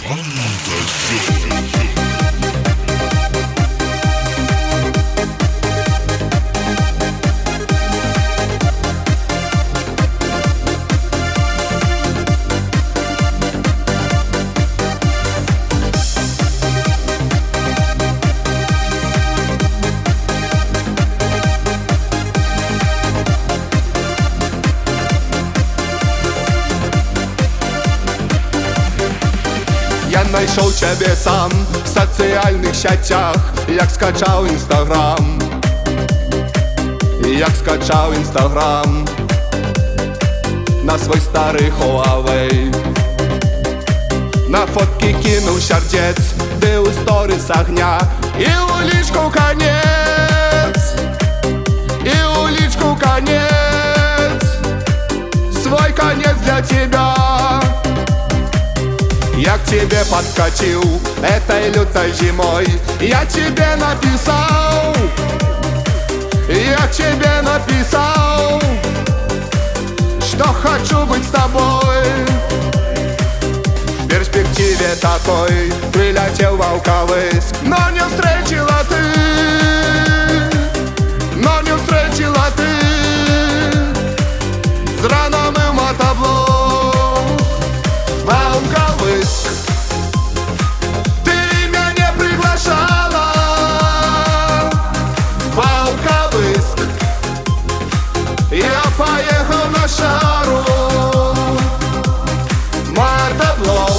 Я знайшов тебе сам в соціальних сетях, як скачав Інстаграм, на свой старий Huawei. На фотки кинув сердець, де у сторісах дня, і у личку конець, свой конец для тебя. Я к тебе подкатил этой лютой зимой, я тебе написал, что хочу быть с тобой. В перспективе такой прилетел Волковыск, но не встретила ты, Зрано мив мотоблок. Волковыск, ты меня не приглашала. Волковыск, я поехал на шару. Мотоблок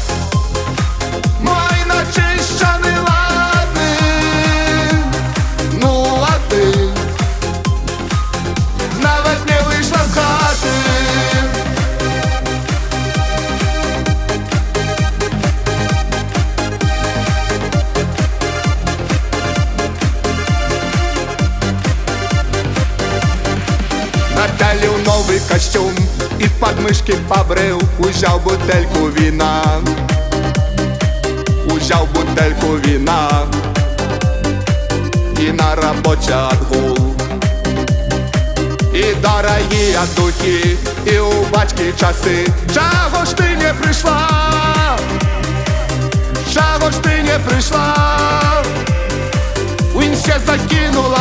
мой начищенный, ладный. Ну а ты навіть не вийшла з хати. Напялил новый костюм и подмышки побрил, узял бутельку вина, и на работе отгул. И дорогие духи, и у батьки часы. Чего ж ты не пришла? В инсте закинула